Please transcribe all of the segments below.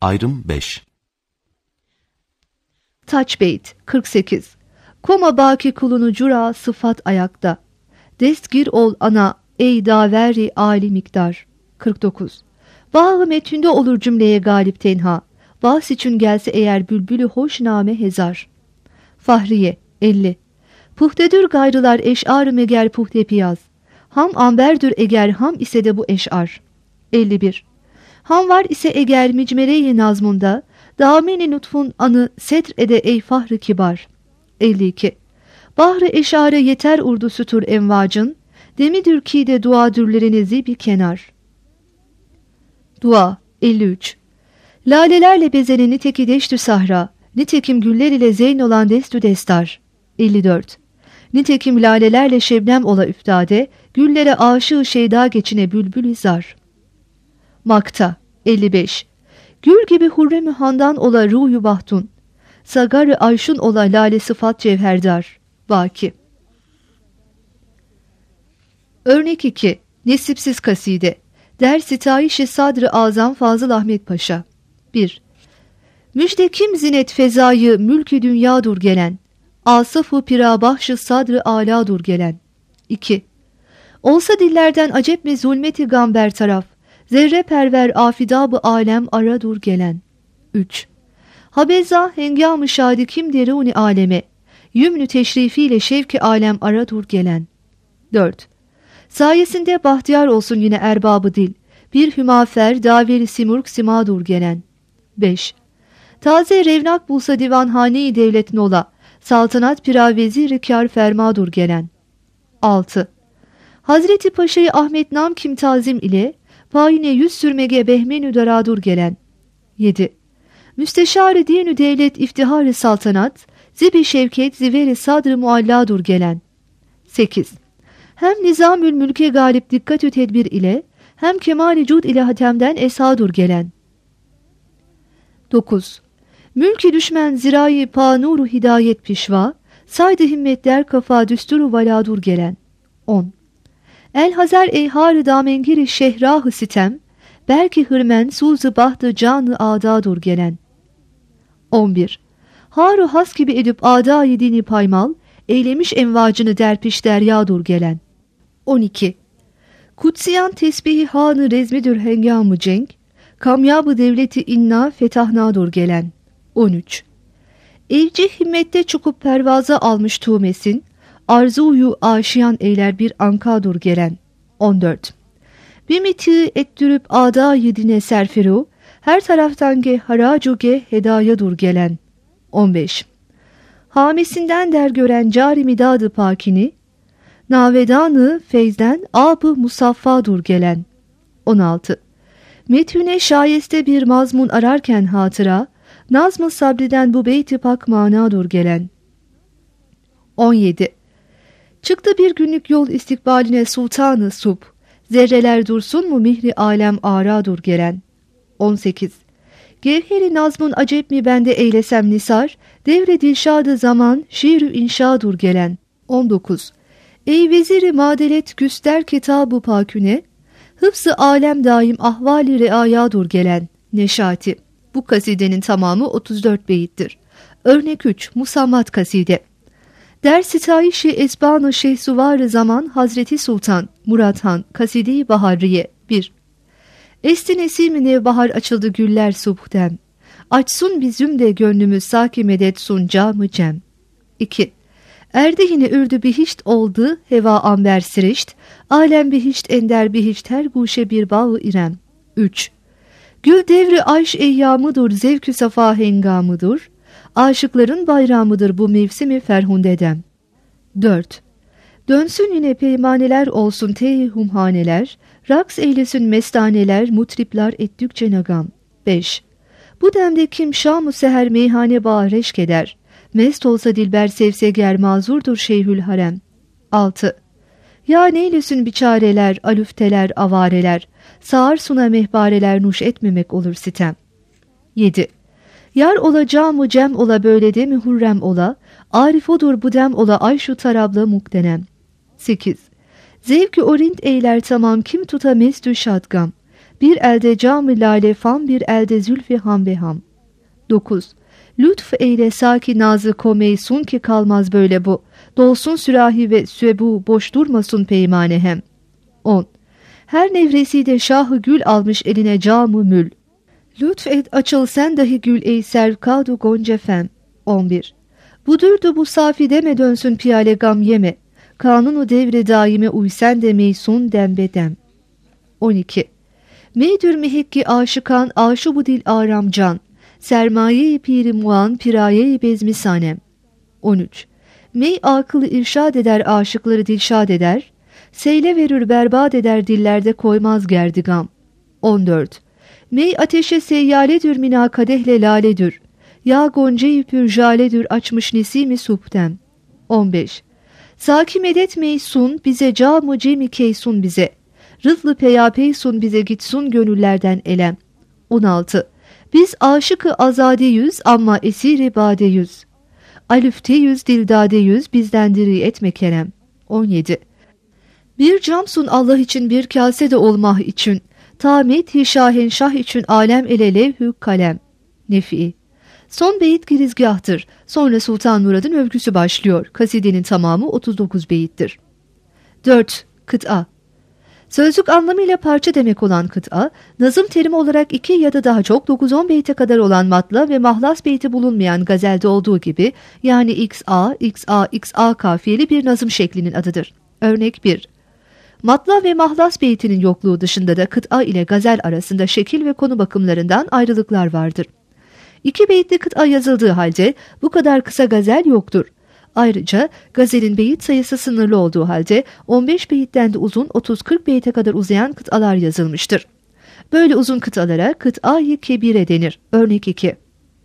Ayrım 5. Taçbeyt 48. Koma baki kulunu cura sıfat ayakta. Destgir ol ana ey daveri âli miktar. 49. Bağı metünde olur cümleye galip tenha. Bahs için gelse eğer bülbülü hoşname hezar. Fahriye 50. Puhtedür gayrılar eş'ar meger puhte piyaz. Ham amberdür eger ham ise de bu eş'ar. 51. Ham var ise eger micmere-i nazmunda, dameni lütfun anı sedr ede ey fahrı kibar. 52. Bahri eşare yeter urdusutur envacın, demidür ki de duadürlerinizi bir kenar. Dua 53. Lalelerle bezenen niteki deştü sahra, nitekim güller ile zeyn olan destü destar. 54. Nitekim lalelerle şebnem ola üftade, güllere aşığı şeyda geçine bülbül zar. Makta 55. Gül gibi hurrem-i handan ola ruyu bahtun, sagar-ı ayşun ola lale sıfat cevherdar. Baki. Örnek 2. Nesipsiz kaside. Der sitayiş-i sadr-ı azam Fazıl Ahmet Paşa. 1. Müjde kim zinet fezayı mülkü dünyadur gelen, asaf-ı pirabahş-ı sadr-ı âlâdur gelen. 2. Olsa dillerden acep mi zulmeti gamber taraf, zerre perver afidab-ı alem aradur gelen. 3. Habeza hengâm-ı şadi kim derûni aleme, yümnü teşrifiyle şevki alem aradur gelen. 4. Sayesinde bahtiyar olsun yine erbabı dil, bir hümafer daveri simurg simadur gelen. 5. Taze revnak bulsa divanhane-i devletin ola, saltanat piravezir-i kâr fermadur gelen. 6. Hazreti Paşa'yı Ahmet nam kim tazim ile, payine yüz sürmege behmen-ü daradur gelen. 7. Müsteşar-ı din-ü devlet iftihar-ı saltanat, zib-i şevket ziveri sadr-ı mualladur gelen. 8. Hem nizamül mülke galip dikkat-ü tedbir ile, hem kemal-i cud ile hatemden esadur gelen. 9. Mülk-i düşmen zirai pa-nuru hidayet pişva, saydı himmetler kafa düsturu valadur gelen. 10. El hazar eyhar-ı damengiri şehrah-ı sitem, belki hırmen suz-ı bahtı can-ı adadur gelen. 11. Haru has gibi edip adâ-i dini paymal, eylemiş envacını derpiş deryadur gelen. 12. Kutsiyan tesbihi hanı rezmidir hengâm-ı cenk, kamyabı devleti inna fetahnadur gelen. 13. Evci himmette çukup pervaza almış tuğmesin, arzuyu aşiyan eyler bir ankadur gelen. 14. Bimiti ettürüp adâ-i dine serfiru, her taraftan ge haracu ge hedayadur gelen. 15. Hamesinden der gören cari midadı pakini, navedanı feyzden ab-ı musaffadur gelen. 16. Methüne şayeste bir mazmun ararken hatıra, nazm-ı sabriden bu beyt-i pak manadur gelen. 17. Çıktı bir günlük yol istikbaline sultanı sub, zerreler dursun mu mihri alem aradur gelen. 18. Gevheri nazmun acep mi bende eylesem nisar, devre dilşadı zaman şiir-ü inşadur gelen. 19. Ey veziri madelet güster kitab-ı paküne, hıfz-ı alem daim ahvali reayadur gelen. Neşati. Bu kasidenin tamamı 34 beyittir. Örnek 3. Musammat kaside. Der sitayişi esban-ı şehsuvar-ı zaman Hazreti Sultan Murat Han kaside-i Bahariye. 1. Esti nesim-i nevbahar açıldı güller subhtem, açsun bizim de gönlümüz saki medet sun cam-ı cem. 2. Erdi yine ürdü bihişt oldu heva amber sirişt, alem bihişt ender bihişt her guşe bir bağı irem. 3. Gül devri ayş eyyamıdır zevkü safa hengamıdır, aşıkların bayramıdır bu mevsimi ferhundedem. 4. Dönsün yine peymaneler olsun teyhumhaneler, raks eylesin mestaneler mutriplar ettükçe nagam. 5. Bu demde kim şam-ı seher meyhane bağı reşk eder, mest olsa dilber sevse ger mazurdur şeyhül harem. 6. Ya neylesin biçareler, alüfteler, avareler, sağır suna mehbareler nuş etmemek olur sitem. 7. Yar olacağımı cem ola böyle de mi hurrem ola, arif odur bu dem ola ay şu tarabla muktenem. 8. Zevki orint eyler tamam kim tuta mestü şadgam, Bir elde cam-ı lale fam, bir elde zülfi ham ve ham. 9. Lütf eyle saki nazı komeysun ki kalmaz böyle bu. Dolsun sürahi ve süebu, boş durmasın peymane hem. 10. Her nevresi de şahı gül almış eline camı mül. Lütf et açıl sen dahi gül ey serkadu gonca fem. 11. Budurdu bu safi deme dönsün piyale gam yeme. Kanunu devre daime uy sen de meysun dembe dem. 12. Meydür mihekki aşıkan aşı bu dil aram can. Sermaye-i piri muan piraye-i bezmi sanem. 13. Mey akıllı irşad eder aşıkları dilşad eder. Seyle verir berbat eder dillerde koymaz gerdigam. 14. Mey ateşe seyyaledür mina kadehle laledür. Ya gonca-i pürjaledür açmış nesimi subtem. 15. Saki medet meysun bize camı cemi keysun bize. Rıflı peyapeysun bize gitsun gönüllerden elem. 16. Biz aşıkı azadeyüz ama esiri badeyüz. Alüfteyüz dildadeyüz bizden diri etme kerem. 17. Bir camsun Allah için bir kase de olmah için. Tamet-i şahenşah için alem ele levhü kalem. Nefi. Son beyit girizgahtır. Sonra Sultan Murad'ın övgüsü başlıyor. Kasidenin tamamı 39 beyittir. 4. Kıta. Sözlük anlamıyla parça demek olan kıta, nazım terimi olarak 2 ya da daha çok 9-10 beyte kadar olan matla ve mahlas beyti bulunmayan gazelde olduğu gibi, yani XA, XA, XA kafiyeli bir nazım şeklinin adıdır. Örnek 1. Matla ve mahlas beytinin yokluğu dışında da kıta ile gazel arasında şekil ve konu bakımlarından ayrılıklar vardır. 2 beyitli kıta yazıldığı halde bu kadar kısa gazel yoktur. Ayrıca gazelin beyit sayısı sınırlı olduğu halde 15 beyitten de uzun 30-40 beyte kadar uzayan kıtalar yazılmıştır. Böyle uzun kıtalara kıta-i kebire denir. Örnek 2.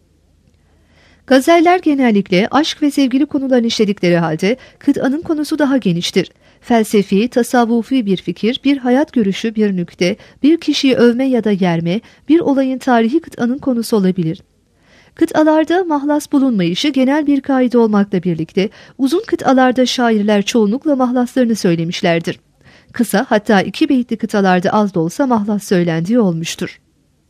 Gazeller genellikle aşk ve sevgili konularını işledikleri halde kıtanın konusu daha geniştir. Felsefi, tasavvufi bir fikir, bir hayat görüşü, bir nükte, bir kişiyi övme ya da yerme, bir olayın tarihi kıtanın konusu olabilir. Kıtalarda mahlas bulunmayışı genel bir kaide olmakla birlikte uzun kıtalarda şairler çoğunlukla mahlaslarını söylemişlerdir. Kısa, hatta 2 beyitli kıtalarda az da olsa mahlas söylendiği olmuştur.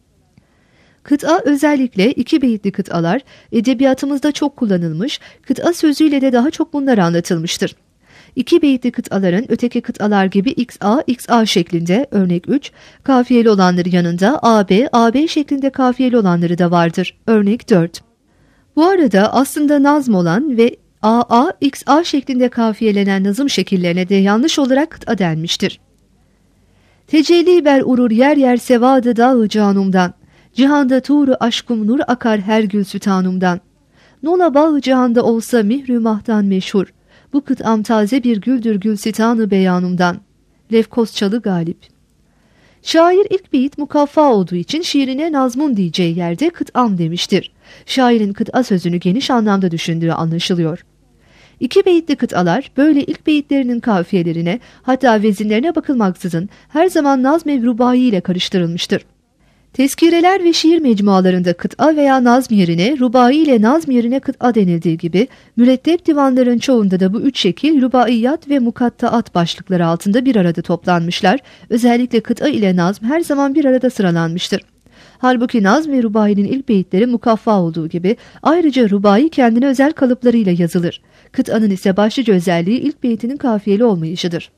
Kıta, özellikle 2 beyitli kıtalar edebiyatımızda çok kullanılmış, kıta sözüyle de daha çok bunlar anlatılmıştır. 2 beyitli kıtaların öteki kıtalar gibi XA, XA şeklinde, örnek 3, kafiyeli olanları yanında AB, AB şeklinde kafiyeli olanları da vardır, örnek 4. Bu arada aslında nazm olan ve AA, XA şeklinde kafiyelenen nazım şekillerine de yanlış olarak kıta denmiştir. Tecelli ber urur yer yer sevadı dağı canumdan, cihanda tuğru aşkım nur akar her gül sütanumdan. Nola bağı cihanda olsa mihrü mahtan meşhur, bu kıtam taze bir güldür gülsitanı beyanımdan. Lefkos Çalı Galip. Şair ilk beyit mukaffa olduğu için şiirine nazmun diyeceği yerde kıtam demiştir. Şairin kıta sözünü geniş anlamda düşündüğü anlaşılıyor. 2 beyitli kıtalar böyle ilk beyitlerinin kafiyelerine, hatta vezinlerine bakılmaksızın her zaman nazm-i rubai ile karıştırılmıştır. Tezkireler ve şiir mecmualarında kıta veya nazm yerine rubai ile nazm yerine kıta denildiği gibi mürettep divanların çoğunda da bu 3 şekil rubaiyat ve mukattaat başlıkları altında bir arada toplanmışlar. Özellikle kıta ile nazm her zaman bir arada sıralanmıştır. Halbuki nazm ve rubainin ilk beyitleri mukaffa olduğu gibi ayrıca rubai kendine özel kalıplarıyla yazılır. Kıtanın ise başlıca özelliği ilk beytinin kafiyeli olmayışıdır.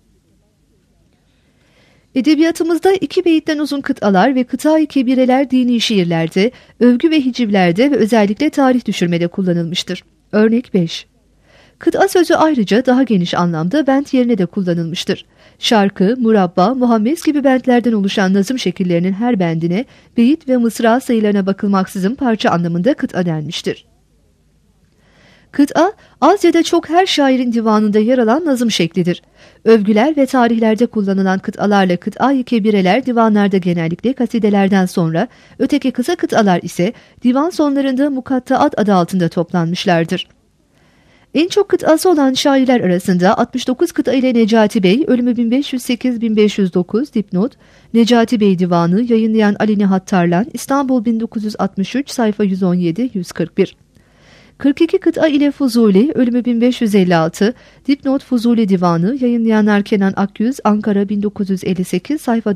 Edebiyatımızda 2 beyitten uzun kıtalar ve kıta-i kebireler dini şiirlerde, övgü ve hicivlerde ve özellikle tarih düşürmede kullanılmıştır. Örnek 5. Kıta sözü ayrıca daha geniş anlamda bent yerine de kullanılmıştır. Şarkı, murabba, muhammes gibi bentlerden oluşan nazım şekillerinin her bendine beyit ve mısra sayılarına bakılmaksızın parça anlamında kıta denmiştir. Kıta, az ya da çok her şairin divanında yer alan nazım şeklidir. Övgüler ve tarihlerde kullanılan kıtalarla kıta-i kebireler divanlarda genellikle kasidelerden sonra, öteki kısa kıtalar ise divan sonlarında mukattaat adı altında toplanmışlardır. En çok kıtası olan şairler arasında 69 kıta ile Necati Bey, ölümü 1508-1509 dipnot, Necati Bey Divanı yayınlayan Ali Nihat Tarlan, İstanbul 1963 sayfa 117-141. 42 kıta ile Fuzuli, ölümü 1556, Dipnot Fuzuli Divanı, yayınlayanlar Kenan Akyüz, Ankara 1958, sayfa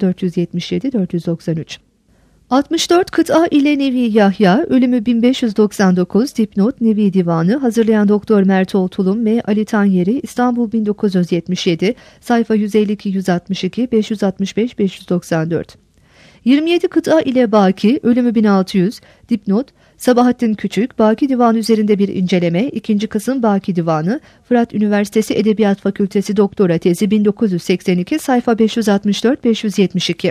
477-493. 64 kıta ile Nevi Yahya, ölümü 1599, Dipnot Nevi Divanı, hazırlayan Doktor Mertol Tulum M. Ali Tanyeri, İstanbul 1977, sayfa 152-162, 565-594. 27 kıta ile Baki, ölümü 1600, Dipnot, Sabahattin Küçük, Baki Divanı üzerinde bir inceleme, 2. kısım Baki Divanı, Fırat Üniversitesi Edebiyat Fakültesi Doktora Tezi 1982, sayfa 564-572.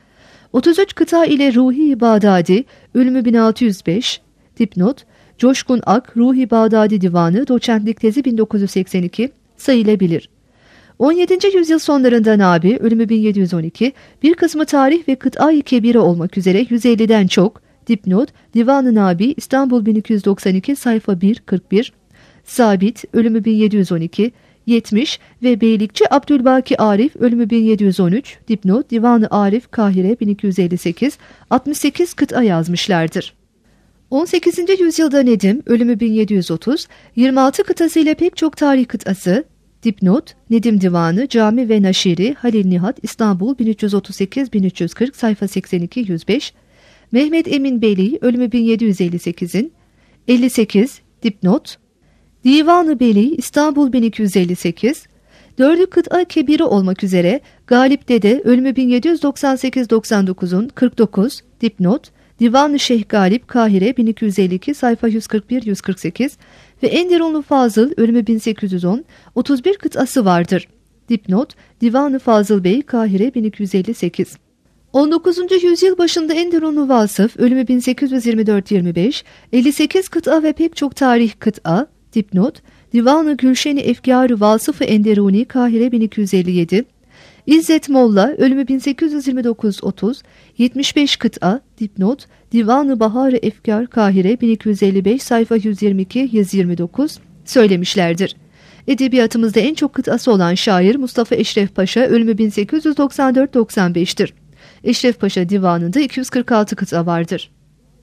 33 kıta ile Ruhi Bağdadi, ölümü 1605, Dipnot, Coşkun Ak, Ruhi Bağdadi Divanı, doçentlik tezi 1982, sayılabilir. 17. yüzyıl sonlarında Nabi, ölümü 1712, bir kısmı tarih ve kıta-i kebire olmak üzere 150'den çok, Dipnot, Divan-ı Nabi, İstanbul 1292, sayfa 1-41, Sabit, ölümü 1712, 70 ve Beylikçi Abdülbaki Arif, ölümü 1713, Dipnot, Divan-ı Arif, Kahire 1258, 68 kıta yazmışlardır. 18. yüzyılda Nedim, ölümü 1730, 26 kıtasıyla pek çok tarih kıtası, Dipnot, Nedim Divanı, Cami ve Naşiri, Halil Nihat, İstanbul 1338-1340, sayfa 82-105, Mehmet Emin Beyli, ölümü 1758'in, 58, Dipnot, Divan-ı Beli, İstanbul 1258, 4. kıta kebiri olmak üzere Galip Dede, ölümü 1798-99'un 49, Dipnot, Divan-ı Şeyh Galip, Kahire 1252, sayfa 141-148 ve Enderunlu Fazıl, ölümü 1810, 31 kıtası vardır. Dipnot, Divan-ı Fazıl Bey, Kahire 1258. 19. yüzyıl başında Enderunlu Vasıf, ölümü 1824-25, 58 kıta ve pek çok tarih kıta, Dipnot, Divan-ı Gülşen-i Efkâr-ı Vasıf-ı Enderuni, Kahire 1257, İzzet Molla, ölümü 1829-30, 75 kıta, Dipnot, Divan-ı Bahar-ı Efkâr, Kahire 1255, sayfa 122-129 söylemişlerdir. Edebiyatımızda en çok kıtası olan şair Mustafa Eşref Paşa, ölümü 1894-95'tir. Eşref Paşa Divanı'nda 246 kıta vardır.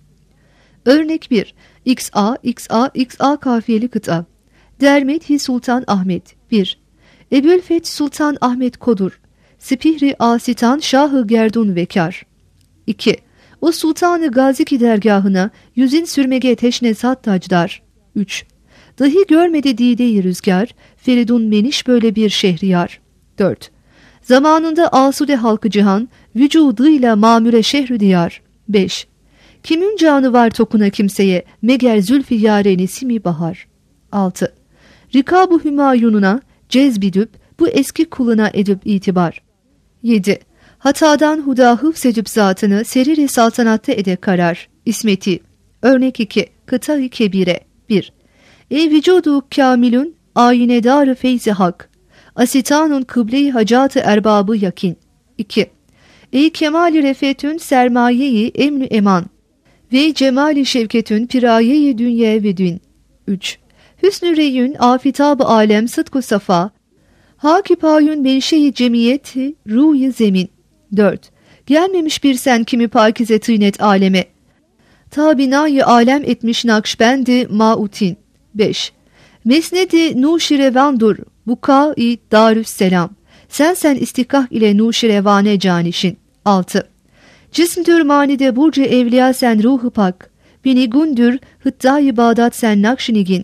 Örnek 1. XA, XA, XA kafiyeli kıta. Dermet-i Sultan Ahmet 1. Ebu'l-Feth Sultan Ahmet Kodur. Sipihri Asitan Şahı Gerdun Vekar 2. O Sultanı Gaziki dergahına yüzün sürmege teşne sat tacdar 3. Dahi görmedi dide-i rüzgar, Feridun Meniş böyle bir şehriyar 4. Zamanında asude halkı cihan, vücuduyla mamüre şehrü diyar 5. Kimin canı var tokuna kimseye, meger zülfü yâre nesimi bahar 6. Rikab-ı Hümayununa cezbidüp, bu eski kuluna edip itibar 7. Hatadan huda hıfsedüp zatını, serir-i saltanatta ede karar İsmeti. Örnek 2. Kıta-i kebire 1. Ey vücudu kamilün, ayinedar-ı feyzi hak, asitanun kıble-i hacatı erbabı yakin 2. Ey kemali refetün, sermaye-i emnü eman ve cemali şevketün, piraye-i dünye ve dün 3. Hüsnü reyün, afitab-ı alem, sıdku safa, hakipayün menşe-i cemiyeti, ruh-i zemin 4. Gelmemiş bir sen kimi pakize tıynet aleme, ta binayı alem etmiş nakşbendi mautin 5. Mesnedi nuşirevandur, buka-i darüsselam, sen istihkak ile nuşirevane canişin 6. Cismdür manide burcu evliya sen ruhu pak, binigundür hıtta-i Bağdat sen nakşinigin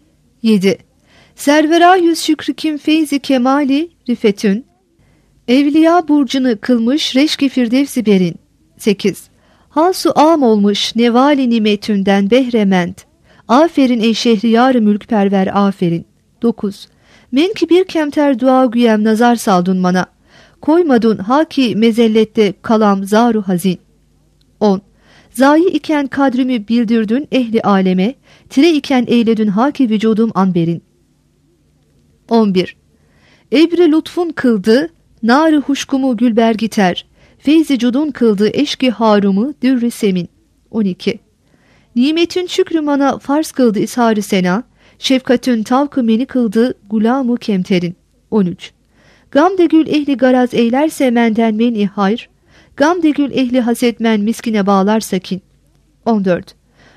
7. Servera yüz şükrü kim feyzi kemali rifetün, evliya burcunu kılmış reşki firdevsi berin 8. Hasu am olmuş nevali nimetünden behrement, aferin ey şehriyar-ı mülkperver aferin 9. Men ki bir kemter dua güyem nazar saldun bana, koymadun haki mezellette kalam zaru hazin 10. Zayi iken kadrimi bildirdün ehli aleme, tire iken eyledün haki vücudum anberin 11. Ebri lütfun kıldı, nar-ı huşkumu gülber giter, feyzi cudun kıldı eşki harumu dürri semin 12. Nimetin şükrü bana farz kıldı ishar-ı sena, şefkatün tavkı meni kıldı gulam-ı kemterin 13. Gamde gül ehli garaz eylerse menden men-i hayr, gamde gül ehli hasetmen miskine bağlar sakin 14.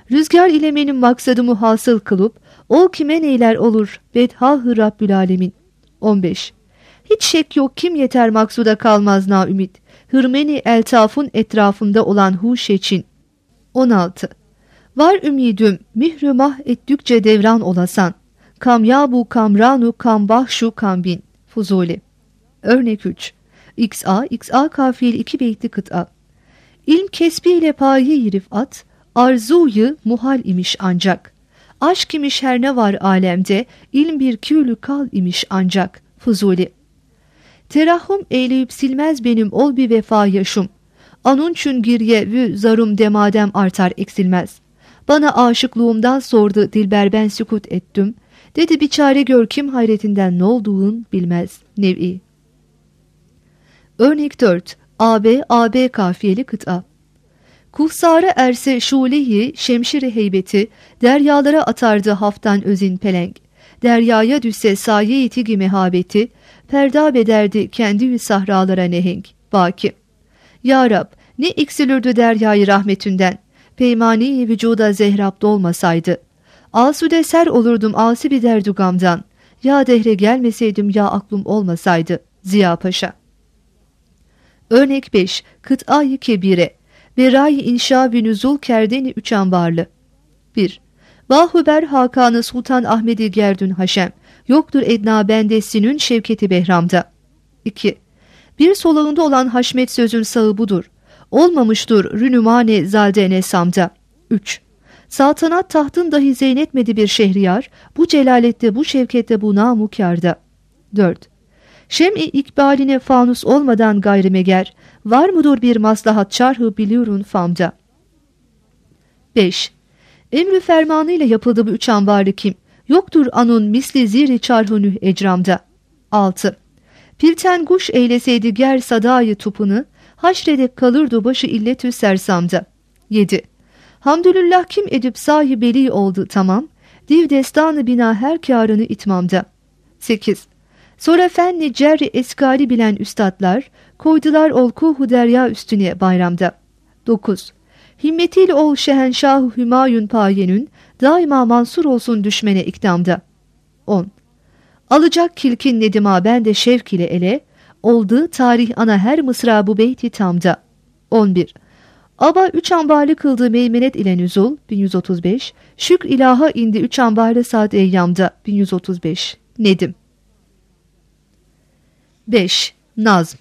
Rüzgar ile benim maksadımı hasıl kılıp, ol kime neyler olur, bedhahı Rabbül Alemin. 15. Hiç şek yok kim yeter maksuda kalmaz na ümit. Hırmeni eltafın etrafında olan huş için. 16. Var ümidim mihrü mah ettükçe devran olasan. Kamyabu kamranu kambahşu kambin. Fuzuli. Örnek 3. XA kafiyeli 2 beytli kıta. İlm kesbiyle payi rifat, arzuyu muhal imiş ancak. Aşk imiş her ne var alemde, ilm bir külü kal imiş ancak. Fuzuli. Terahhum eyleyip silmez benim ol bir vefa yaşım. Anunçun girye vü zarum demadem artar eksilmez. Bana aşıklığımdan sordu dilber ben sükut ettim. Dedi bir çare gör kim hayretinden ne olduğun bilmez. Nev'i. Örnek 4. AB kafiyeli kıta. Kuhsara erse şuleyi şemşiri heybeti, deryalara atardı haftan özin pelenk. Deryaya düşse saye-i tigi mehabeti, perdab ederdi kendi sahralara nehenk. Baki. Ya Rab, ne eksilirdi deryayı rahmetinden, peymani vücuda zehrab dolmasaydı. Asude ser olurdum asi bir derdugamdan, ya dehre gelmeseydim ya aklım olmasaydı. Ziya Paşa. Örnek 5. Kıt-ı kebire. Beray-ı inşa ve nüzul kerdeni 3 ambarlı. 1. Bahuber Hakanı Sultan Ahmedi Gerdün Haşem. Yoktur edna bendesinin şevketi behramda. 2. Bir solağında olan haşmet sözün sağı budur. Olmamıştur rünümane zaldene samda. 3. Saltanat tahtın dahi zeynetmedi bir şehriyar. Bu celalette bu şevkette bu namukârda. 4. Şem-i ikbaline fanus olmadan gayrimeger, var mıdır bir maslahat çarhı biliyorun famda. 5. Emri fermanıyla yapıldı bu 3 ambarlı kim, yoktur anun misli ziri çarhünü ecramda. 6. Pilten guş eyleseydi ger sadayı tupunu, haşredek kalırdı başı illetü sersamda. 7. Hamdülillah kim edip sahi beli oldu tamam, div destanı bina her kârını itmamda. 8. Sonra fenni cerri eskali bilen üstadlar, koydular ol kuhu derya üstüne bayramda. 9. Himmetiyle ol şehenşah-ı hümayun payenün, daima mansur olsun düşmene ikdamda. 10. Alacak kilkin nedima ben de şevk ile ele, oldu tarih ana her mısra bu beyti tamda. 11. Aba 3 ambarlı kıldığı meymenet ile nüzul 1135, şükr ilaha indi 3 ambarlı saat eyyamda 1135. Nedim. 5. Nazm.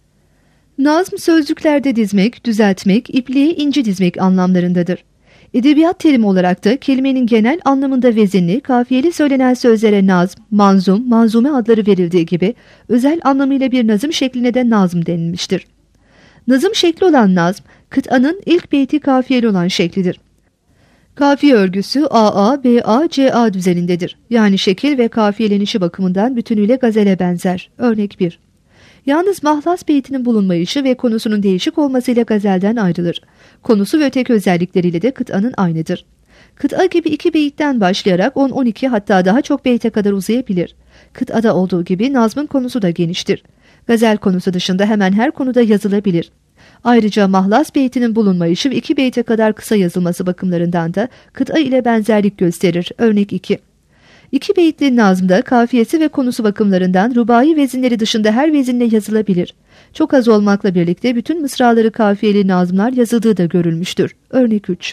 Nazm sözcüklerde dizmek, düzeltmek, ipliğe inci dizmek anlamlarındadır. Edebiyat terimi olarak da kelimenin genel anlamında vezinli, kafiyeli söylenen sözlere nazm, manzum, manzume adları verildiği gibi özel anlamıyla bir nazım şekline de nazm denilmiştir. Nazım şekli olan nazm, kıtanın ilk beyti kafiyeli olan şeklidir. Kafiye örgüsü AA, BA, CA düzenindedir. Yani şekil ve kafiyelenişi bakımından bütünüyle gazele benzer. Örnek 1. Yalnız mahlas beytinin bulunmayışı ve konusunun değişik olmasıyla gazelden ayrılır. Konusu ve öteki özellikleriyle de kıtanın aynıdır. Kıta gibi 2 beyitten başlayarak 10-12 hatta daha çok beyte kadar uzayabilir. Kıtada olduğu gibi nazmın konusu da geniştir. Gazel konusu dışında hemen her konuda yazılabilir. Ayrıca mahlas beytinin bulunmayışı ve 2 beyte kadar kısa yazılması bakımlarından da kıta ile benzerlik gösterir. Örnek 2. 2 beytli nazmda kafiyesi ve konusu bakımlarından rubai vezinleri dışında her vezinle yazılabilir. Çok az olmakla birlikte bütün mısraları kafiyeli nazmlar yazıldığı da görülmüştür. Örnek 3.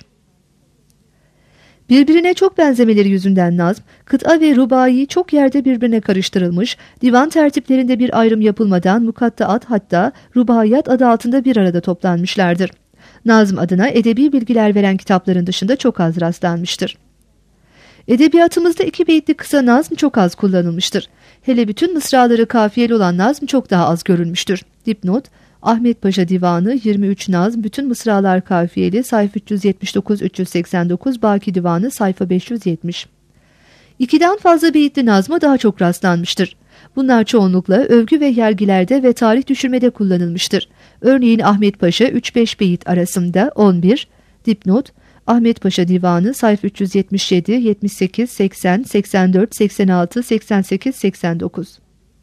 Birbirine çok benzemeleri yüzünden nazm, kıta ve rubai çok yerde birbirine karıştırılmış, divan tertiplerinde bir ayrım yapılmadan mukattaat hatta rubaiyat adı altında bir arada toplanmışlardır. Nazm adına edebi bilgiler veren kitapların dışında çok az rastlanmıştır. Edebiyatımızda 2 beytli kısa nazm çok az kullanılmıştır. Hele bütün mısraları kafiyeli olan nazm çok daha az görülmüştür. Dipnot: Ahmet Paşa Divanı 23 nazm, bütün mısralar kafiyeli, sayfa 379-389, Baki Divanı sayfa 570. 2'den fazla beyitli nazma daha çok rastlanmıştır. Bunlar çoğunlukla övgü ve yergilerde ve tarih düşürmede kullanılmıştır. Örneğin Ahmet Paşa 3-5 beyit arasında 11, dipnot: Ahmet Paşa Divanı sayfa 377, 78, 80, 84, 86, 88, 89.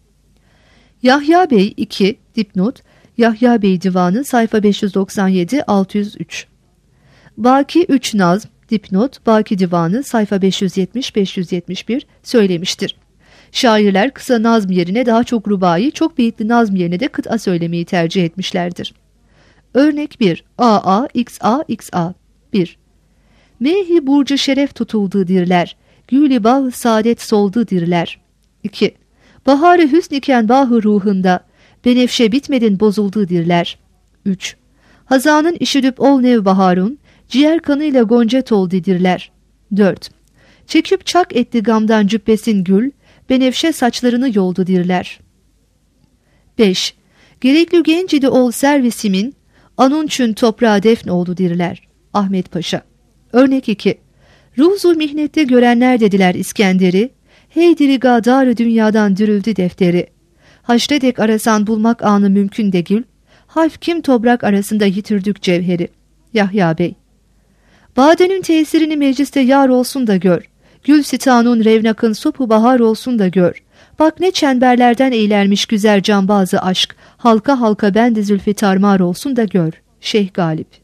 Yahya Bey 2, dipnot: Yahya Bey Divanı sayfa 597, 603. Baki 3 nazm, Dipnot Baki Divanı sayfa 570-571 söylemiştir. Şairler kısa nazm yerine daha çok rubai, çok beyitli nazm yerine de kıta söylemeyi tercih etmişlerdir. Örnek 1. AA, XA, XA 1. Mehi burcu şeref tutuldu dirler, gülü bah saadet soldu dirler. 2. Baharı hüsn iken bahı ruhunda, benefşe bitmedin bozuldu dirler. 3. Hazanın işidüp ol nev baharun, ciğer kanıyla goncet ol didirler. 4. Çekip çak etti gamdan cübbesin gül, benefşe saçlarını yoldu dirler. 5. Gerekli gencidi ol servisimin, anunçün toprağa defn oldu dirler. Ahmet Paşa. Örnek 2. Ruzu mihnette görenler dediler İskender'i, hey diri gadarı dünyadan dürüldü defteri. Haşredek arasan bulmak anı mümkün de gül, harf kim toprak arasında yitirdik cevheri. Yahya Bey. Badenin tesirini mecliste yar olsun da gör, gül sitanun revnakın sopu bahar olsun da gör. Bak ne çemberlerden eğlermiş güzel cambazı aşk, halka halka ben de zülfü tarmar olsun da gör. Şeyh Galip.